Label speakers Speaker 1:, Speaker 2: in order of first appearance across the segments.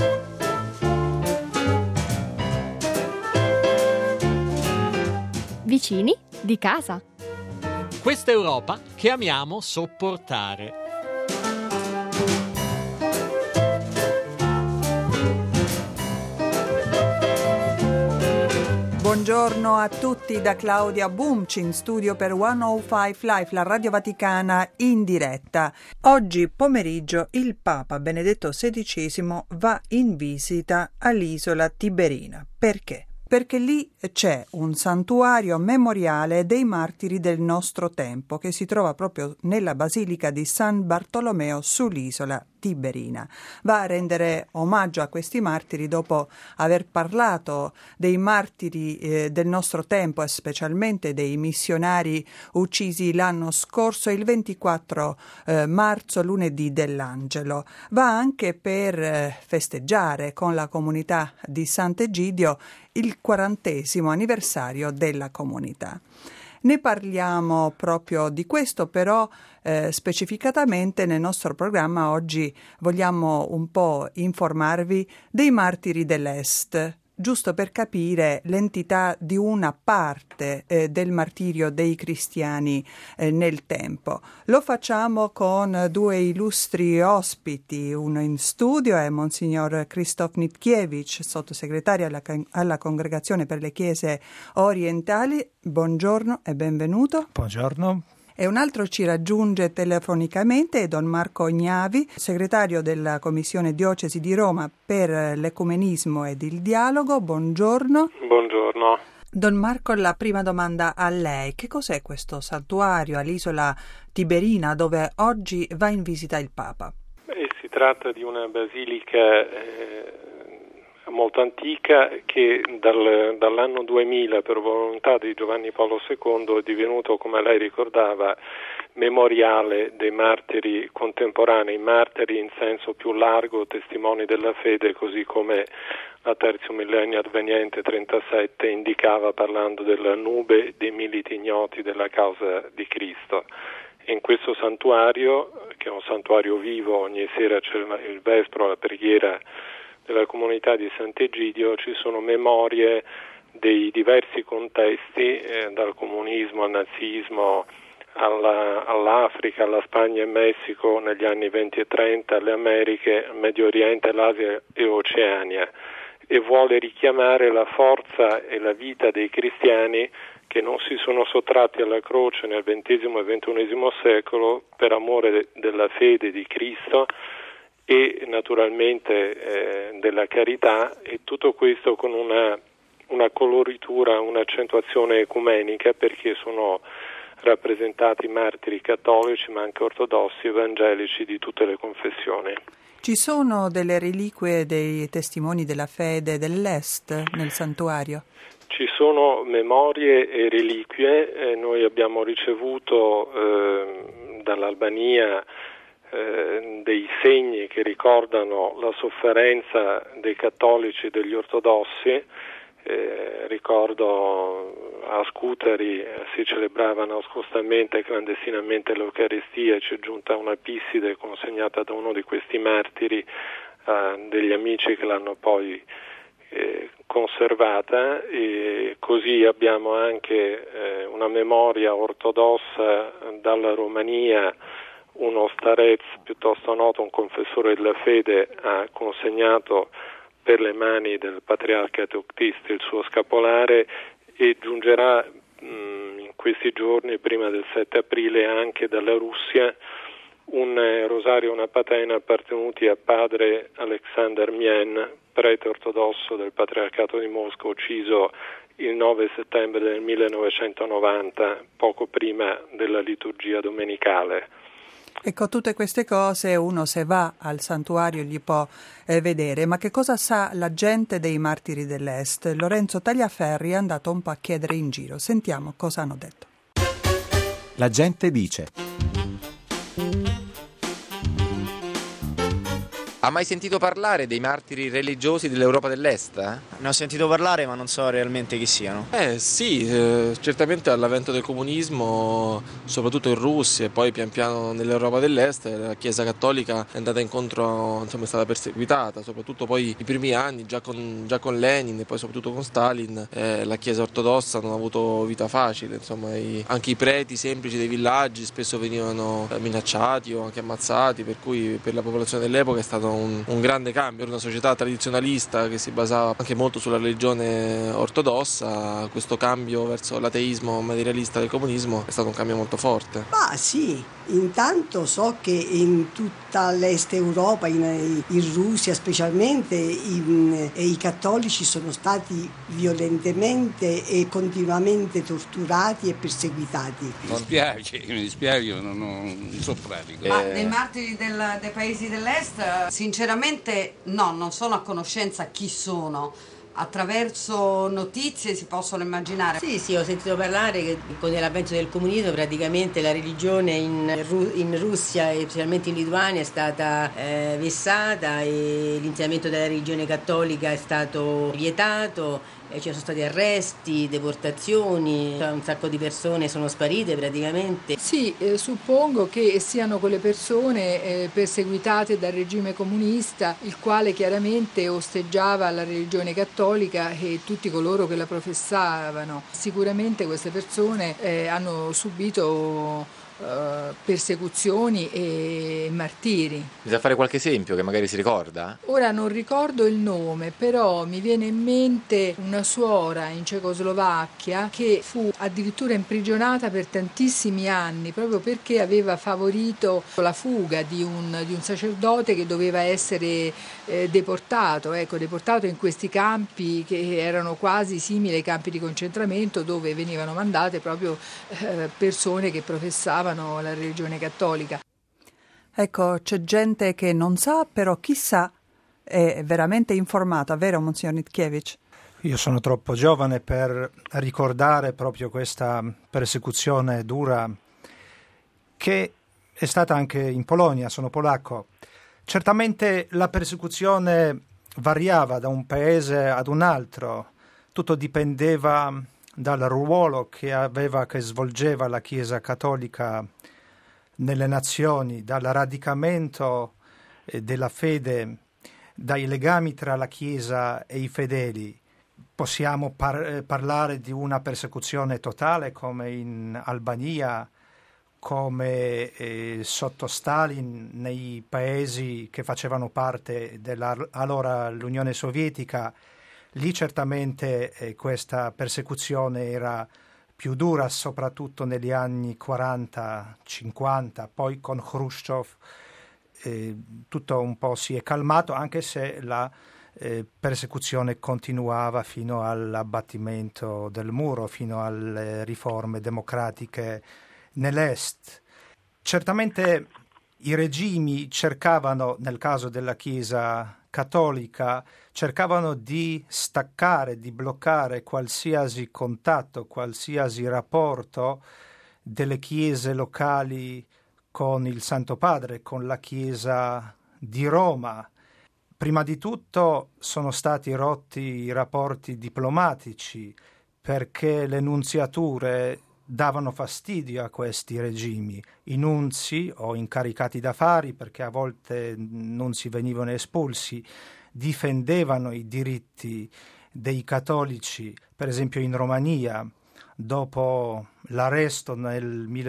Speaker 1: Vicini di casa.
Speaker 2: Questa Europa che amiamo sopportare.
Speaker 3: Buongiorno a tutti da Claudia Bumci in studio per 105 Live, la Radio Vaticana in diretta. Oggi pomeriggio il Papa Benedetto XVI va in visita all'isola Tiberina. Perché? Perché lì c'è un santuario memoriale dei martiri del nostro tempo che si trova proprio nella Basilica di San Bartolomeo sull'isola Tiberina. Va a rendere omaggio a questi martiri dopo aver parlato dei martiri del nostro tempo e specialmente dei missionari uccisi l'anno scorso, il 24 marzo, lunedì dell'Angelo. Va anche per festeggiare con la comunità di Sant'Egidio il 40° anniversario della comunità. Ne parliamo proprio di questo, però specificatamente nel nostro programma oggi vogliamo un po' informarvi dei martiri dell'Est, giusto per capire l'entità di una parte del martirio dei cristiani nel tempo. Lo facciamo con due illustri ospiti. Uno in studio è Monsignor Krzysztof Nitkiewicz, sottosegretario alla Congregazione per le Chiese Orientali. Buongiorno e benvenuto.
Speaker 4: Buongiorno.
Speaker 3: E un altro ci raggiunge telefonicamente è Don Marco Ognavi, segretario della Commissione Diocesi di Roma per l'Ecumenismo ed il Dialogo. Buongiorno.
Speaker 5: Buongiorno.
Speaker 3: Don Marco, la prima domanda a lei. Che cos'è questo santuario all'isola Tiberina dove oggi va in visita il Papa?
Speaker 5: Si tratta di una basilica molto antica che dall'anno 2000 per volontà di Giovanni Paolo II è divenuto, come lei ricordava, memoriale dei martiri contemporanei, martiri in senso più largo, testimoni della fede, così come la Tertio Millennio Adveniente 37 indicava parlando della nube dei militi ignoti della causa di Cristo. E in questo santuario, che è un santuario vivo, ogni sera c'è il vespro, la preghiera della comunità di Sant'Egidio, ci sono memorie dei diversi contesti, dal comunismo al nazismo, all'Africa, alla Spagna e Messico negli anni 20 e 30, alle Americhe, Medio Oriente, l'Asia e Oceania, e vuole richiamare la forza e la vita dei cristiani che non si sono sottratti alla croce nel XX e XXI secolo per amore della fede di Cristo e naturalmente della carità, e tutto questo con una coloritura, un'accentuazione ecumenica, perché sono rappresentati martiri cattolici ma anche ortodossi, evangelici di tutte le confessioni.
Speaker 3: Ci sono delle reliquie dei testimoni della fede dell'Est nel santuario?
Speaker 5: Ci sono memorie e reliquie, noi abbiamo ricevuto dall'Albania dei segni che ricordano la sofferenza dei cattolici e degli ortodossi. Ricordo a Scutari si celebrava nascostamente e clandestinamente l'Eucaristia, ci è giunta una episside consegnata da uno di questi martiri degli amici che l'hanno poi conservata, e così abbiamo anche una memoria ortodossa dalla Romania. Uno starez piuttosto noto, un confessore della fede, ha consegnato per le mani del patriarca Teoctiste il suo scapolare, e giungerà in questi giorni, prima del 7 aprile, anche dalla Russia un rosario e una patena appartenuti a padre Alexander Mien, prete ortodosso del patriarcato di Mosca, ucciso il 9 settembre del 1990, poco prima della liturgia domenicale.
Speaker 3: Ecco, tutte queste cose uno, se va al santuario, gli può vedere. Ma che cosa sa la gente dei martiri dell'Est? Lorenzo Tagliaferri è andato un po' a chiedere in giro. Sentiamo cosa hanno detto.
Speaker 4: La gente dice.
Speaker 6: Ha mai sentito parlare dei martiri religiosi dell'Europa dell'Est?
Speaker 7: Ne ho sentito parlare, ma non so realmente chi siano.
Speaker 8: Sì, certamente all'avvento del comunismo, soprattutto in Russia e poi pian piano nell'Europa dell'Est, la Chiesa Cattolica è andata incontro, insomma, è stata perseguitata, soprattutto poi i primi anni, già con Lenin e poi soprattutto con Stalin, la Chiesa ortodossa non ha avuto vita facile, insomma, anche i preti semplici dei villaggi spesso venivano minacciati o anche ammazzati, per cui per la popolazione dell'epoca è stato un grande cambio. Era una società tradizionalista che si basava anche molto sulla religione ortodossa. Questo cambio verso l'ateismo materialista del comunismo è stato un cambio molto forte.
Speaker 9: Ma sì, intanto so che in tutta l'Est Europa, in Russia specialmente, i cattolici sono stati violentemente e continuamente torturati e perseguitati.
Speaker 10: Mi dispiace, non so pratico.
Speaker 11: Ma dei martiri dei paesi dell'Est, sinceramente no, non sono a conoscenza chi sono. Attraverso notizie si possono immaginare.
Speaker 12: Sì, ho sentito parlare che con l'avvento del comunismo praticamente la religione in Russia e specialmente in Lituania è stata vessata e l'insegnamento della religione cattolica è stato vietato. Ci sono stati arresti, deportazioni, un sacco di persone sono sparite praticamente.
Speaker 13: Sì, suppongo che siano quelle persone perseguitate dal regime comunista, il quale chiaramente osteggiava la religione cattolica e tutti coloro che la professavano. Sicuramente queste persone hanno subito persecuzioni e martiri.
Speaker 6: Bisogna fare qualche esempio che magari si ricorda?
Speaker 13: Ora non ricordo il nome, però mi viene in mente una suora in Cecoslovacchia che fu addirittura imprigionata per tantissimi anni proprio perché aveva favorito la fuga di un sacerdote che doveva essere deportato in questi campi che erano quasi simili ai campi di concentramento, dove venivano mandate proprio persone che professavano la religione cattolica.
Speaker 3: Ecco, c'è gente che non sa, però chissà è veramente informata, vero, Monsignor Nitkiewicz?
Speaker 4: Io sono troppo giovane per ricordare proprio questa persecuzione dura che è stata anche in Polonia, sono polacco. Certamente la persecuzione variava da un paese ad un altro, tutto dipendeva dal ruolo che svolgeva la Chiesa Cattolica nelle nazioni, dal radicamento della fede, dai legami tra la Chiesa e i fedeli. Possiamo parlare di una persecuzione totale come in Albania, come sotto Stalin nei paesi che facevano parte allora l'Unione Sovietica. Lì certamente questa persecuzione era più dura, soprattutto negli anni 40-50, poi con Khrushchev tutto un po' si è calmato, anche se la persecuzione continuava fino all'abbattimento del muro, fino alle riforme democratiche nell'Est. Certamente i regimi cercavano, nel caso della Chiesa Cattolica, cercavano di staccare, di bloccare qualsiasi contatto, qualsiasi rapporto delle chiese locali con il Santo Padre, con la Chiesa di Roma. Prima di tutto sono stati rotti i rapporti diplomatici perché le nunziature davano fastidio a questi regimi, i nunzi o incaricati d'affari, perché a volte nunzi venivano espulsi, difendevano i diritti dei cattolici. Per esempio in Romania, dopo l'arresto nel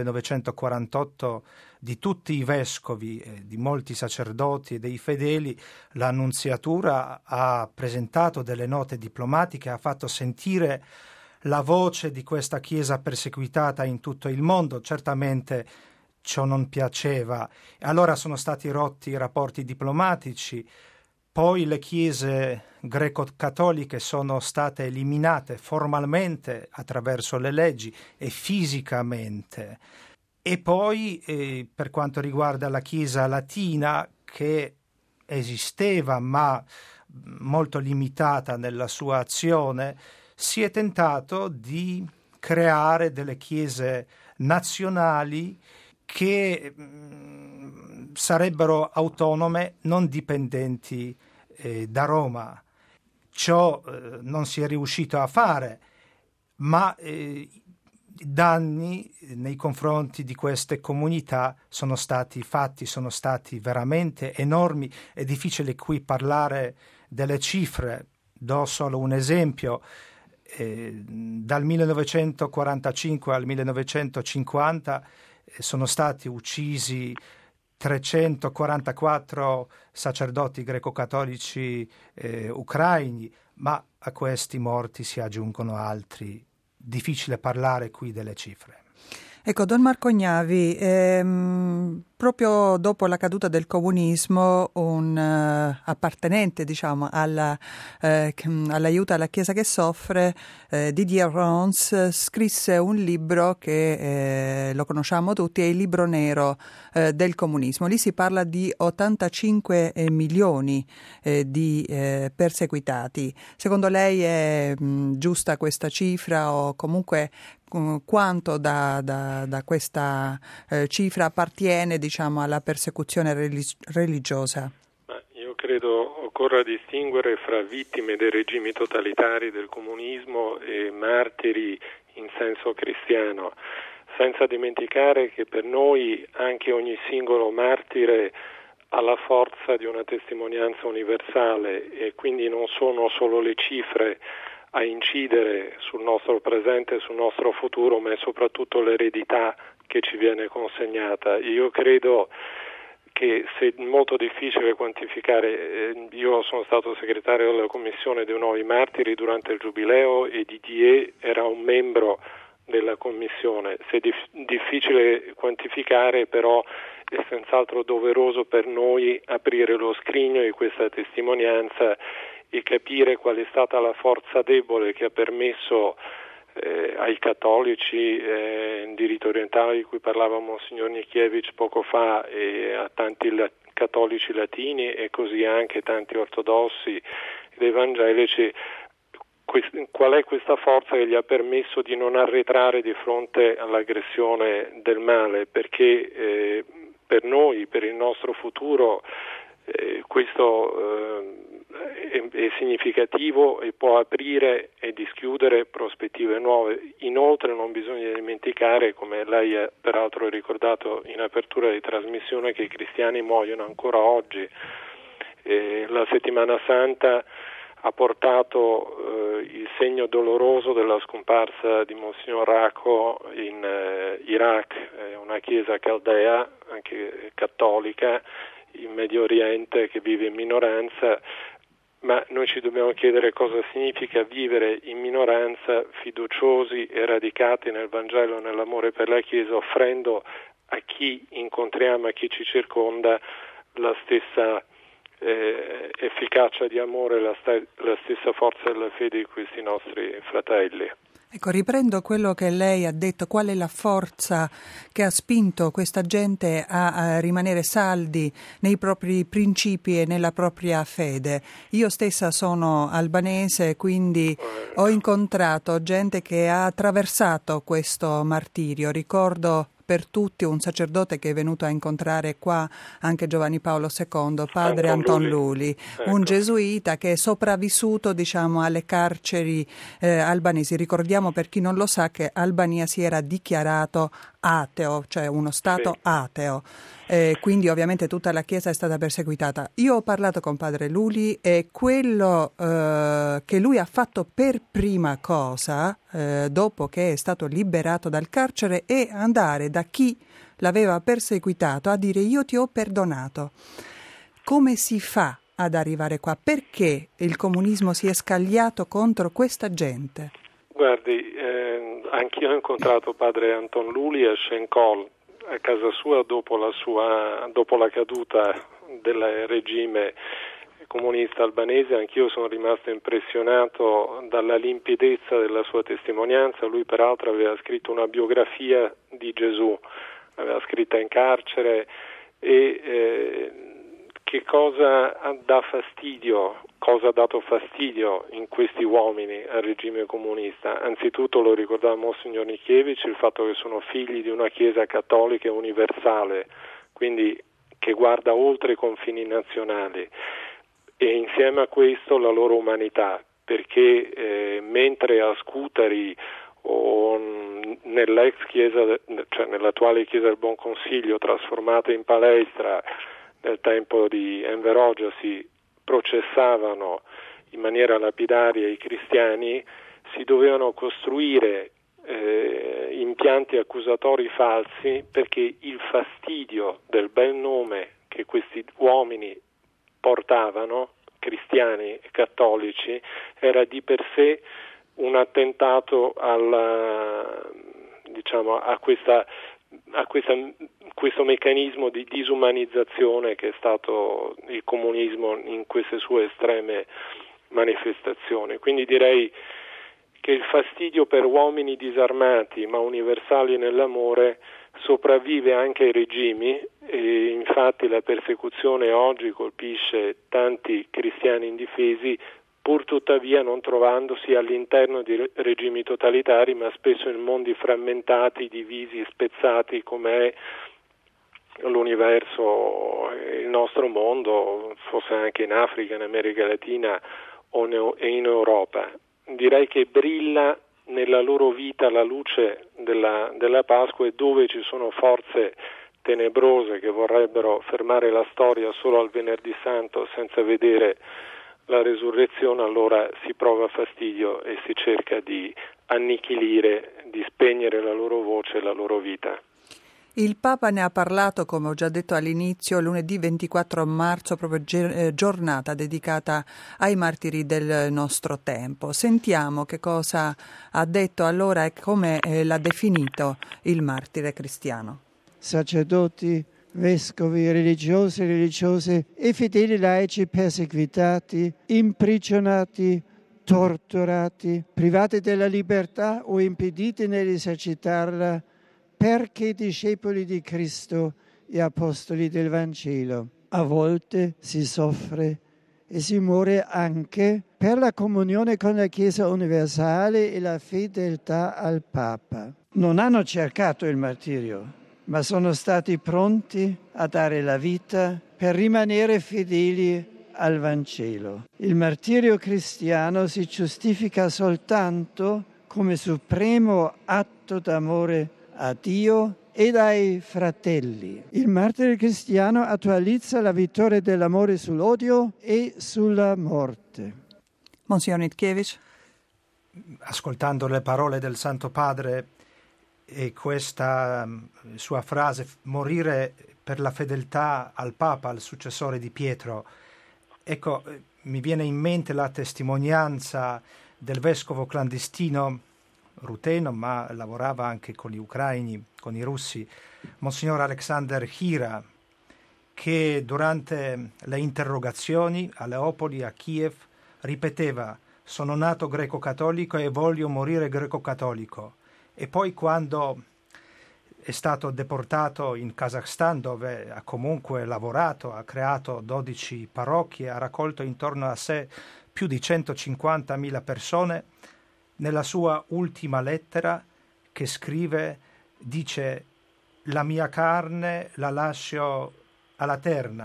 Speaker 4: 1948 di tutti i vescovi, di molti sacerdoti e dei fedeli, la nunziatura ha presentato delle note diplomatiche, ha fatto sentire la voce di questa Chiesa perseguitata in tutto il mondo. Certamente ciò non piaceva. Allora sono stati rotti i rapporti diplomatici, poi le chiese greco-cattoliche sono state eliminate formalmente attraverso le leggi e fisicamente. E poi per quanto riguarda la Chiesa latina, che esisteva ma molto limitata nella sua azione, si è tentato di creare delle chiese nazionali che sarebbero autonome, non dipendenti da Roma. Ciò non si è riuscito a fare, ma i danni nei confronti di queste comunità sono stati fatti, sono stati veramente enormi. È difficile qui parlare delle cifre, do solo un esempio. Dal 1945 al 1950 sono stati uccisi 344 sacerdoti greco-cattolici ucraini, ma a questi morti si aggiungono altri. Difficile parlare qui delle cifre.
Speaker 3: Ecco, Don Marco Gnavi, proprio dopo la caduta del comunismo, un appartenente, diciamo, all'aiuto alla Chiesa che soffre, Didier Rons, scrisse un libro che lo conosciamo tutti, è il libro nero del comunismo. Lì si parla di 85 milioni di perseguitati. Secondo lei è giusta questa cifra, o comunque quanto da questa cifra appartiene, diciamo, alla persecuzione religiosa?
Speaker 5: Io credo occorra distinguere fra vittime dei regimi totalitari del comunismo e martiri in senso cristiano, senza dimenticare che per noi anche ogni singolo martire ha la forza di una testimonianza universale, e quindi non sono solo le cifre a incidere sul nostro presente e sul nostro futuro, ma è soprattutto l'eredità che ci viene consegnata. Io credo che sia molto difficile quantificare. Io sono stato segretario della commissione dei nuovi martiri durante il Giubileo e Didier era un membro della commissione. Se è difficile quantificare, però è senz'altro doveroso per noi aprire lo scrigno di questa testimonianza e capire qual è stata la forza debole che ha permesso ai cattolici in diritto orientale, di cui parlava Monsignor Nikiewicz poco fa, e a tanti cattolici latini e così anche tanti ortodossi ed evangelici, qual è questa forza che gli ha permesso di non arretrare di fronte all'aggressione del male, perché per noi, per il nostro futuro, questo è significativo e può aprire e dischiudere prospettive nuove. Inoltre non bisogna dimenticare, come lei ha peraltro ricordato in apertura di trasmissione, che i cristiani muoiono ancora oggi. La Settimana Santa ha portato il segno doloroso della scomparsa di Monsignor Rako in Iraq, una chiesa caldea, anche cattolica, in Medio Oriente, che vive in minoranza, ma noi ci dobbiamo chiedere cosa significa vivere in minoranza, fiduciosi e radicati nel Vangelo e nell'amore per la Chiesa, offrendo a chi incontriamo, a chi ci circonda, la stessa efficacia di amore, la stessa forza della fede di questi nostri fratelli.
Speaker 3: Ecco, riprendo quello che lei ha detto, qual è la forza che ha spinto questa gente a rimanere saldi nei propri principi e nella propria fede. Io stessa sono albanese, quindi ho incontrato gente che ha attraversato questo martirio. Ricordo per tutti un sacerdote che è venuto a incontrare qua anche Giovanni Paolo II, padre Anton Luli, un gesuita che è sopravvissuto, diciamo, alle carceri albanesi. Ricordiamo, per chi non lo sa, che Albania si era dichiarato ateo, cioè uno stato ateo. Quindi ovviamente tutta la Chiesa è stata perseguitata. Io ho parlato con padre Luli e quello che lui ha fatto per prima cosa, dopo che è stato liberato dal carcere, è andare da chi l'aveva perseguitato a dire: io ti ho perdonato. Come si fa ad arrivare qua? Perché il comunismo si è scagliato contro questa gente?
Speaker 5: Guardi, anch'io ho incontrato padre Anton Luli a Shenkol, a casa sua dopo la caduta del regime comunista albanese. Anch'io sono rimasto impressionato dalla limpidezza della sua testimonianza. Lui peraltro aveva scritto una biografia di Gesù, l'aveva scritta in carcere, e che cosa dà fastidio, cosa ha dato fastidio in questi uomini al regime comunista. Anzitutto, lo ricordava Monsignor Nikiewicz, il fatto che sono figli di una Chiesa cattolica universale, quindi che guarda oltre i confini nazionali, e insieme a questo la loro umanità, perché mentre a Scutari o nell'ex chiesa, cioè nell'attuale chiesa del Buon Consiglio, trasformata in palestra nel tempo di Enver Hoxha, si processavano in maniera lapidaria i cristiani, si dovevano costruire impianti accusatori falsi, perché il fastidio del bel nome che questi uomini portavano, cristiani e cattolici, era di per sé un attentato a questo meccanismo di disumanizzazione che è stato il comunismo in queste sue estreme manifestazioni. Quindi direi che il fastidio per uomini disarmati ma universali nell'amore sopravvive anche ai regimi, e infatti la persecuzione oggi colpisce tanti cristiani indifesi, pur tuttavia non trovandosi all'interno di regimi totalitari, ma spesso in mondi frammentati, divisi e spezzati come è l'universo, il nostro mondo, fosse anche in Africa, in America Latina o in Europa. Direi che brilla nella loro vita la luce della Pasqua, e dove ci sono forze tenebrose che vorrebbero fermare la storia solo al Venerdì Santo senza vedere la resurrezione, allora si prova fastidio e si cerca di annichilire, di spegnere la loro voce e la loro vita.
Speaker 3: Il Papa ne ha parlato, come ho già detto all'inizio, lunedì 24 marzo, proprio giornata dedicata ai martiri del nostro tempo. Sentiamo che cosa ha detto allora e come l'ha definito il martire cristiano.
Speaker 14: Sacerdoti, vescovi, religiosi, religiose e fedeli laici perseguitati, imprigionati, torturati, privati della libertà o impediti nell'esercitarla, perché discepoli di Cristo e apostoli del Vangelo. A volte si soffre e si muore anche per la comunione con la Chiesa universale e la fedeltà al Papa. Non hanno cercato il martirio, ma sono stati pronti a dare la vita per rimanere fedeli al Vangelo. Il martirio cristiano si giustifica soltanto come supremo atto d'amore a Dio ed ai fratelli. Il martire cristiano attualizza la vittoria dell'amore sull'odio e sulla morte.
Speaker 3: Monsignor Nikiewicz.
Speaker 4: Ascoltando le parole del Santo Padre e questa sua frase, morire per la fedeltà al Papa, al successore di Pietro, ecco, mi viene in mente la testimonianza del vescovo clandestino ruteno, ma lavorava anche con gli ucraini, con i russi, Monsignor Alexander Hira, che durante le interrogazioni a Leopoli, a Kiev, ripeteva: sono nato greco-cattolico e voglio morire greco-cattolico. E poi, quando è stato deportato in Kazakhstan, dove ha comunque lavorato, ha creato 12 parrocchie, ha raccolto intorno a sé più di 150.000 persone, nella sua ultima lettera che scrive dice: la mia carne la lascio alla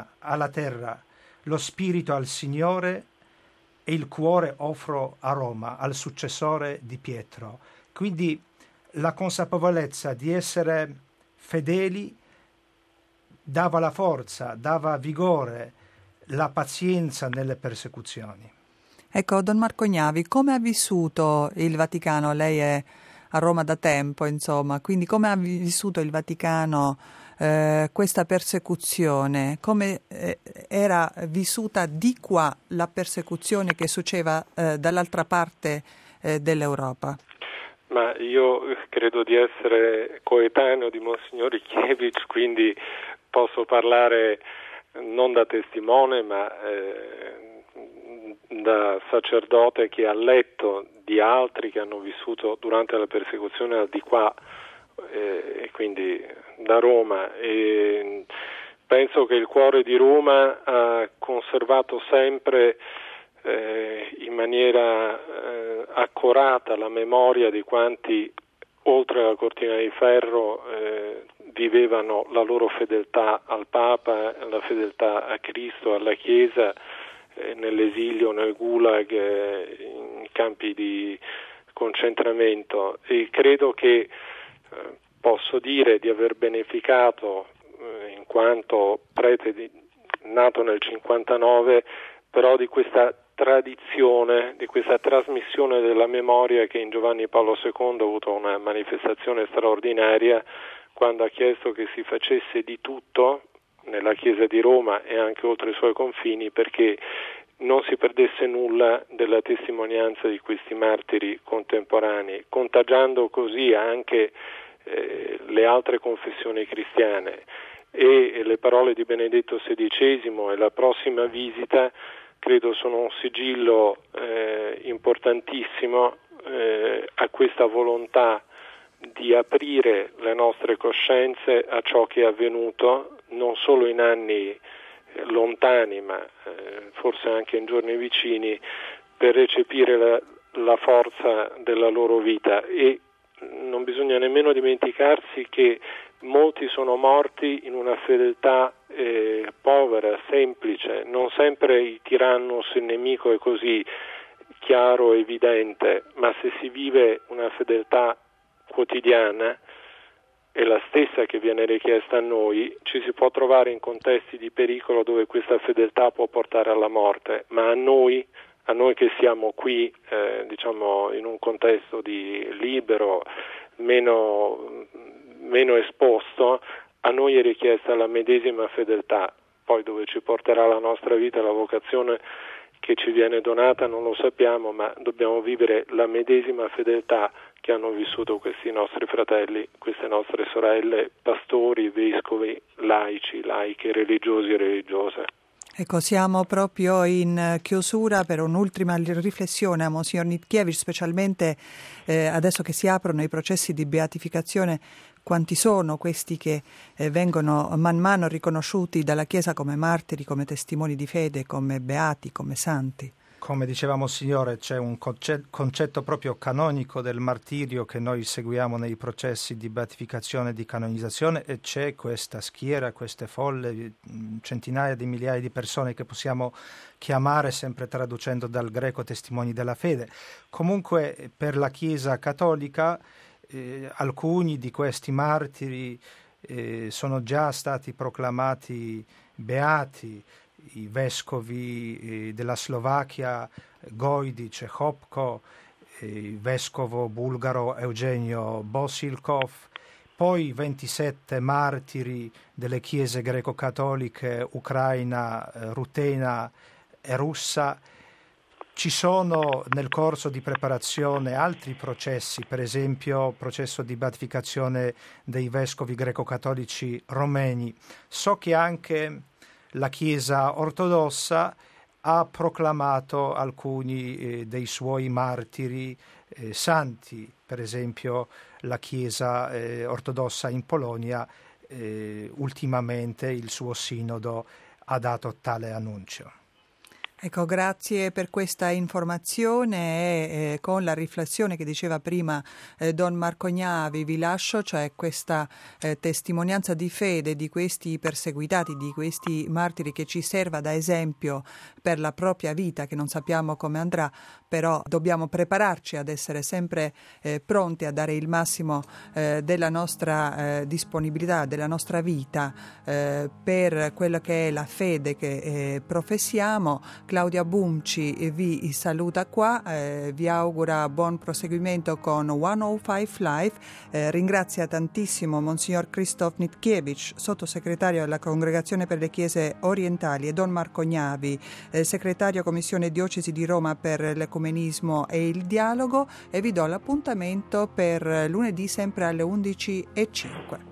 Speaker 4: terra, lo spirito al Signore e il cuore offro a Roma, al successore di Pietro. Quindi la consapevolezza di essere fedeli dava la forza, dava vigore, la pazienza nelle persecuzioni.
Speaker 3: Ecco, Don Marco Gnavi, come ha vissuto il Vaticano? Lei è a Roma da tempo, insomma, quindi come ha vissuto il Vaticano questa persecuzione? Come era vissuta di qua la persecuzione che succedeva dall'altra parte dell'Europa?
Speaker 5: Ma io credo di essere coetaneo di Monsignor Nikiewicz, quindi posso parlare non da testimone, ma da sacerdote che ha letto di altri che hanno vissuto durante la persecuzione al di qua, e quindi da Roma. E penso che il cuore di Roma ha conservato sempre in maniera accorata la memoria di quanti oltre alla cortina di ferro vivevano la loro fedeltà al Papa, la fedeltà a Cristo, alla Chiesa, nell'esilio, nel Gulag, in campi di concentramento, e credo che posso dire di aver beneficiato, in quanto prete nato nel 59, però di questa tradizione, di questa trasmissione della memoria che in Giovanni Paolo II ha avuto una manifestazione straordinaria quando ha chiesto che si facesse di tutto nella Chiesa di Roma e anche oltre i suoi confini perché non si perdesse nulla della testimonianza di questi martiri contemporanei, contagiando così anche le altre confessioni cristiane. E le parole di Benedetto XVI e la prossima visita credo sono un sigillo importantissimo a questa volontà di aprire le nostre coscienze a ciò che è avvenuto non solo in anni lontani ma forse anche in giorni vicini, per recepire la forza della loro vita. E non bisogna nemmeno dimenticarsi che molti sono morti in una fedeltà povera, semplice. Non sempre il tirannus, il nemico, è così chiaro, evidente, ma se si vive una fedeltà quotidiana, è la stessa che viene richiesta a noi, ci si può trovare in contesti di pericolo dove questa fedeltà può portare alla morte, ma a noi che siamo qui, diciamo in un contesto di libero, meno esposto, a noi è richiesta la medesima fedeltà. Poi dove ci porterà la nostra vita, la vocazione che ci viene donata non lo sappiamo, ma dobbiamo vivere la medesima fedeltà che hanno vissuto questi nostri fratelli, queste nostre sorelle, pastori, vescovi, laici, laiche, religiosi e religiose.
Speaker 3: Ecco, siamo proprio in chiusura per un'ultima riflessione a Monsignor Nitkiewicz, specialmente adesso che si aprono i processi di beatificazione. Quanti sono questi che vengono man mano riconosciuti dalla Chiesa come martiri, come testimoni di fede, come beati, come santi?
Speaker 4: Come diceva Monsignore, c'è un concetto proprio canonico del martirio che noi seguiamo nei processi di beatificazione e di canonizzazione, e c'è questa schiera, queste folle, centinaia di migliaia di persone che possiamo chiamare, sempre traducendo dal greco, testimoni della fede. Comunque per la Chiesa cattolica alcuni di questi martiri sono già stati proclamati beati. I vescovi della Slovacchia, Gojdič e Hopko, il vescovo bulgaro Eugenio Bosilkov, poi 27 martiri delle chiese greco-cattoliche ucraina, rutena e russa. Ci sono nel corso di preparazione altri processi, per esempio il processo di beatificazione dei vescovi greco-cattolici romeni. So che anche la Chiesa ortodossa ha proclamato alcuni dei suoi martiri santi, per esempio la Chiesa ortodossa in Polonia ultimamente il suo sinodo ha dato tale annuncio.
Speaker 3: Ecco, grazie per questa informazione e con la riflessione che diceva prima Don Marco Gnavi vi lascio, cioè questa testimonianza di fede di questi perseguitati, di questi martiri, che ci serva da esempio per la propria vita, che non sappiamo come andrà, però dobbiamo prepararci ad essere sempre pronti a dare il massimo della nostra disponibilità, della nostra vita per quello che è la fede che professiamo. Claudia Bumci vi saluta qua, vi augura buon proseguimento con 105 Live, ringrazia tantissimo Monsignor Krzysztof Nitkiewicz, sottosegretario della Congregazione per le Chiese Orientali, e Don Marco Gnavi, segretario Commissione Diocesi di Roma per l'Ecumenismo e il Dialogo, e vi do l'appuntamento per lunedì sempre alle 11:05.